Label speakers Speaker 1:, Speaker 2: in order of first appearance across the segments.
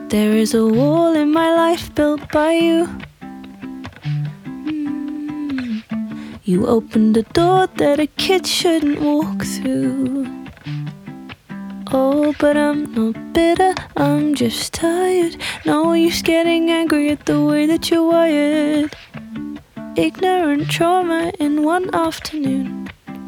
Speaker 1: There is a wall in my life built by you. You opened a door that a kid shouldn't walk through. Oh, but I'm not bitter, I'm just tired. No use getting angry at the way that you're wired. Ignorant trauma in one afternoon.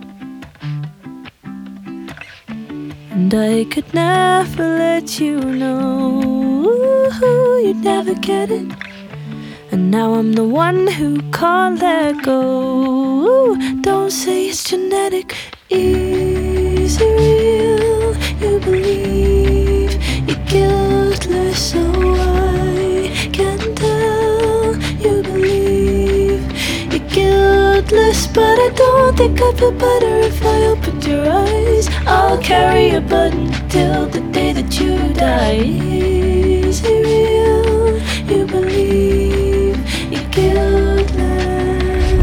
Speaker 1: And I could never let you know. You'd never get it. And now I'm the one who can't let go. Don't say it's genetic. Is it real? You believe you're guiltless, so I can tell. You believe you're guiltless, but I don't think I'd feel better if I opened your eyes. I'll carry a button till the day that you die. Is it real? You believe you're guiltless.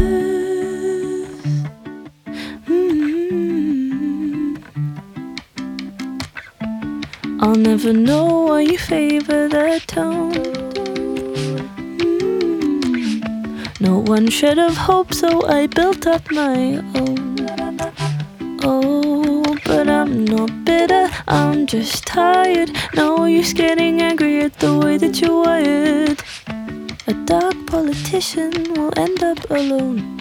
Speaker 1: I'll never know why you favor that tone. No one shred of hope, so I built up my own. Oh, but I'm not bitter, I'm just tired. No use getting angry at the way that you're wired. A dark politician will end up alone.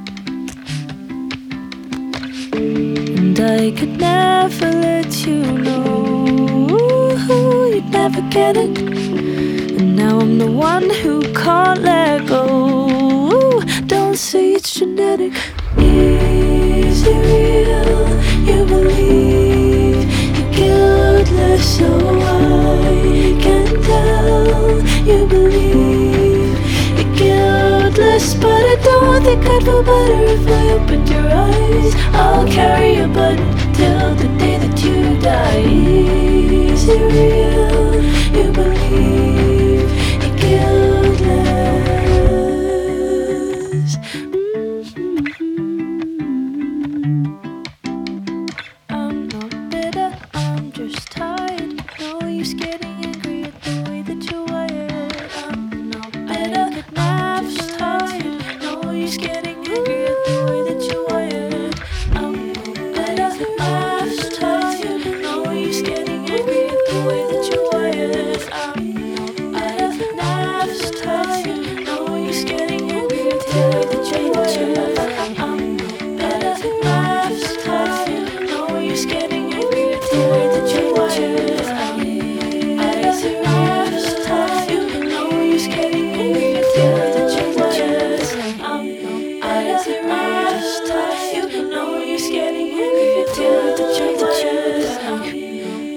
Speaker 1: And I could never let you know. You'd never get it. And now I'm the one who can't let go. Don't say it's genetic. Is it real? You believe you're guiltless, so I can tell. You believe you're guiltless, but I don't think I'd feel better if I opened your eyes. I'll carry a button till the day that you die. Is it real? You believe you're guiltless. I'm not bitter, I'm just tired. No use getting angry at the way that you're wired. I'm not bitter, I'm just tired. No use getting angry at the way that you're wired. I'm not bitter, I'm just tired. No use getting angry at the way that you're wired. I'm not bitter, I'm just tired. No use getting angry at the way that you're wired. I'm not bitter, I'm just tired. No use getting angry at the way that you're wired. I'm just tired. No use getting angry at the way that you're wired. I'm just tired. No use getting angry at the way that you're wired.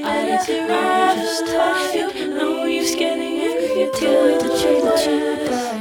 Speaker 1: I'm just tired. No use getting angry at the way that you're wired.